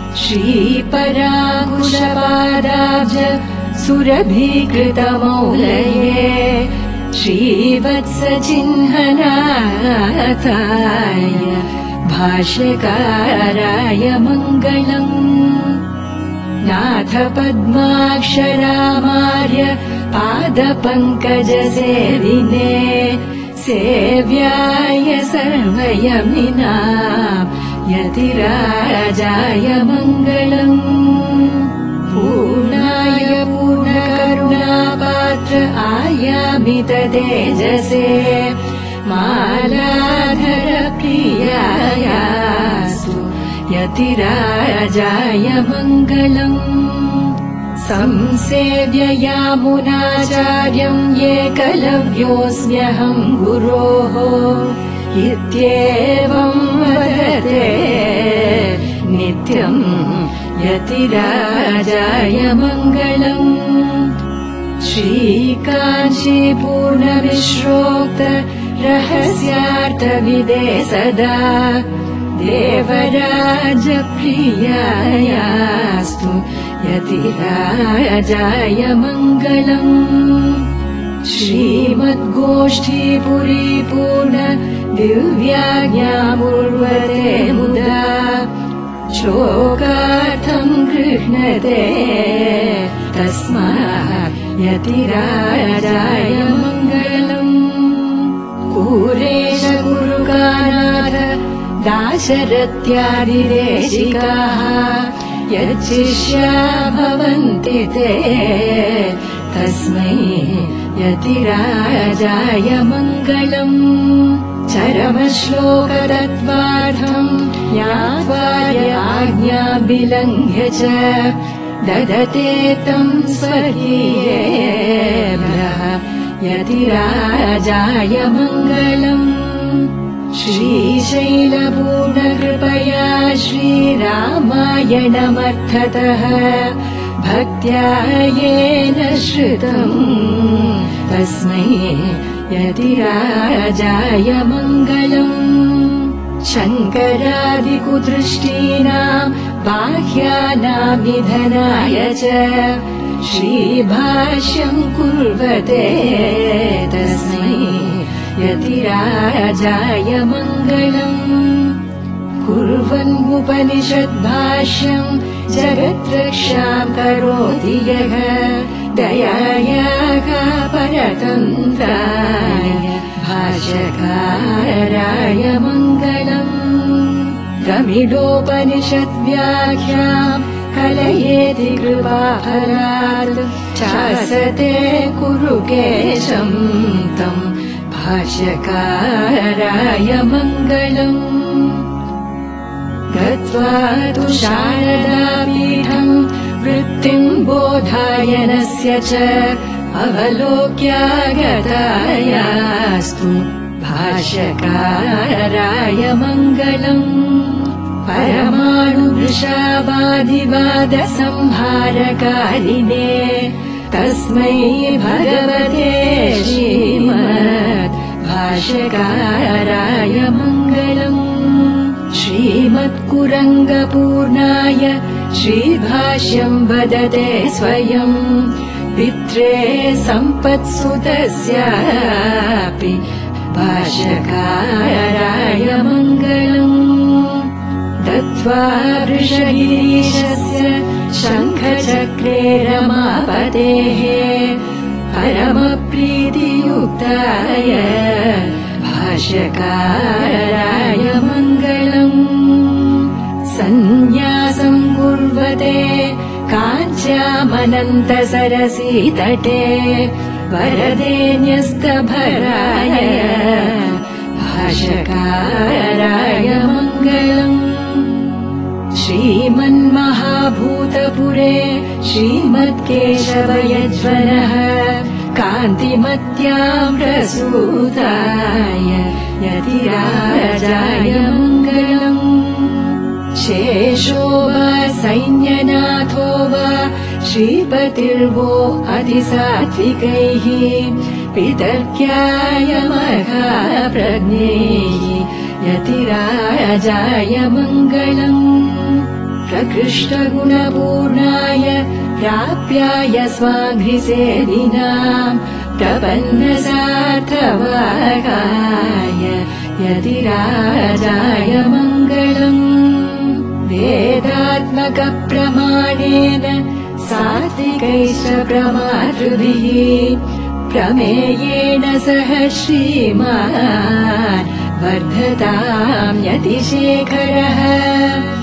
श्रीपराकुशपादाब्ज सुरभीकृतमौलये श्रीवत्सचिह्ननाथाय भाष्यकाराय मङ्गलम्। नाथ पद्माक्षरामार्य पादपङ्कजसेविने सेव्याय सर्वयमिनाम् यतिराजाय मङ्गलम्। पूर्णाय पूर्णकरुणापात्र आयामित तेजसे मालाधर प्रियायास्तु यतिराजाय मङ्गलम्। संसेव्य यामुनाचार्यम् एकलव्योऽस्म्यहम् गुरोः इत्येवम् वदते नित्यम् यतिराजाय मङ्गलम्। श्रीकाञ्चीपूर्णमिश्रोक्त रहस्यार्थविदे सदा देवराजप्रियायास्तु यतिराजाय मङ्गलम्। श्रीमद्गोष्ठीपुरीपूर्ण दिव्याज्ञामुर्वते मुदा श्लोकार्थम् गृह्णते तस्मात् यतिराजाय मङ्गलम्। कुरेश गुरुकानाथ दाशरथ्यादिदेशिकाः यच्चिष्या भवन्ति ते तस्मै यतिराजाय मङ्गलम्। चरमश्लोकतत्त्वार्थम् ज्ञात्वा आज्ञाभिलङ्घ्य च ददते तम् स्वकीयेभ्यः यतिराजाय मङ्गलम्। श्रीशैलपूर्णकृपया श्रीरामायणमर्थतः भक्त्या येन श्रुतम् तस्मै यतिराजाय मङ्गलम्। शङ्करादिकुदृष्टीनाम् बाह्यानाम् निधनाय च श्रीभाष्यम् कुर्वते तस्मै यतिराजाय मङ्गलम्। कुर्वन्मुपनिषद्भाष्यम् जगद्रक्षाम् करोति यः दयायाः परतन्त्राय भाष्यकाराय मङ्गलम्। गमिडोपनिषद्व्याख्याम् कलयेति कृपाफलात् चासते कुरु केशम् तम् भाष्यकाराय मङ्गलम्। गत्वा तु शारदापीठम् वृत्तिम् बोधायनस्य च अवलोक्यागतायास्तु भाष्यकाराय मङ्गलम्। परमाणुवृषावादिवादसंहारकारिणे तस्मै भगवते श्रीमद् भाष्यकाराय मङ्गलम्। श्रीमत्कुरङ्गपूर्णाय श्रीभाष्यम् वदते स्वयम् पित्रे सम्पत्सुतस्यापि भाष्यकाराय मङ्गलम्। दत्त्वा वृषगिरीशस्य शङ्खचक्रे रमापतेः परमप्रीतियुक्ताय भाष्यकाराय मङ्गलम्। सन्न्यासम् कुर्वते काञ्च्यामनन्तसरसीतटे वरदे न्यस्तभराय भाष्यकाराय मङ्गलम्। श्रीमन्महाभूतपुरे श्रीमत्केशवयज्वरः कान्तिमत्याम् प्रसूताय यतिराजाय मङ्गलम्। शेषो वा सैन्यनाथो वा श्रीपतिर्वो अतिसात्विकैः पितर्क्याय महाप्रज्ञैः यतिराजाय मङ्गलम्। प्रकृष्टगुणपूर्णाय प्राप्याय स्वाघ्रिसेदिनाम् प्रपन्नसार्थवागाय यतिराजाय मङ्गलम् वेदात्मकप्रमाणेन सात्विकैश्च प्रमातृभिः प्रमेयेण सह श्रीमान् वर्धताम् यतिशेखरः।